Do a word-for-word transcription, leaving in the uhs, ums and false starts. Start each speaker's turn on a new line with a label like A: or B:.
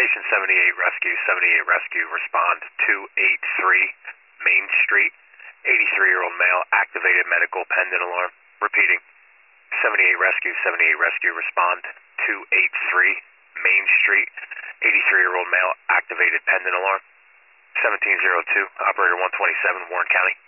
A: Station seventy-eight Rescue, seventy-eight Rescue, respond two eight three Main Street, eighty-three-year-old male, activated medical pendant alarm. Repeating, seventy-eight Rescue, seventy-eight Rescue, respond two eight three Main Street, eighty-three-year-old male, activated pendant alarm. seventeen oh two, operator one twenty-seven, Warren County.